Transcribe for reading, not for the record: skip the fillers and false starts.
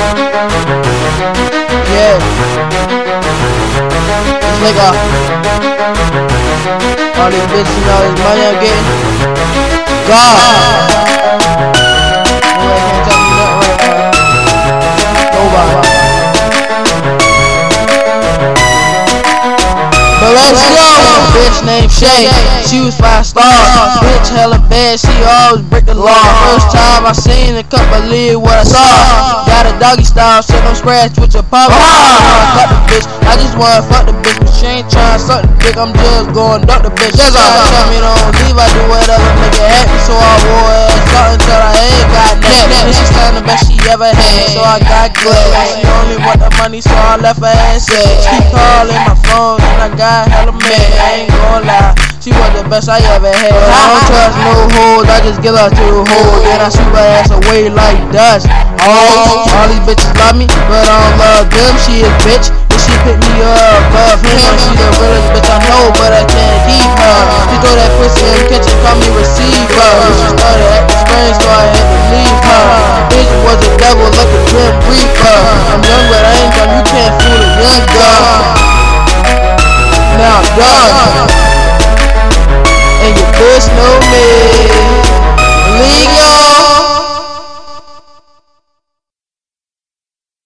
Yeah. It's like all these bitches and all this money I'm getting. God. Nobody can't tell me nothing right now. Nobody. But let's go. Bitch named Shay, she was 5 stars. Bitch hella bad, she always break the law. First time I seen it, couldn't believe what I saw. Got a doggy style, shit don't scratch with your papa. I cut the bitch, I just wanna fuck the bitch, but she ain't tryna suck the dick. I'm just going duck the bitch. Tell me don't leave, I do whatever nigga happy. So I wore ass out until I ain't got nothing. This is the best she ever had, so I got good. She only want the money, so I left her ass sad. She calling my phone, and I got hella mad. I ain't gon' lie, she was the best I ever had. I don't trust no hoes, I just give her to the hoes. Then I sweep her ass away like dust. All these bitches love me, but I don't love them. She a bitch, and she pick me up above him. She the realest bitch I know, but I can't keep her. She throw that pussy in the kitchen, call me receiver. She started acting strange, so I had to leave her. Bitch was a devil, like a grim reaper. I'm young, but I ain't dumb, you can't fool a young girl. Now I'm done.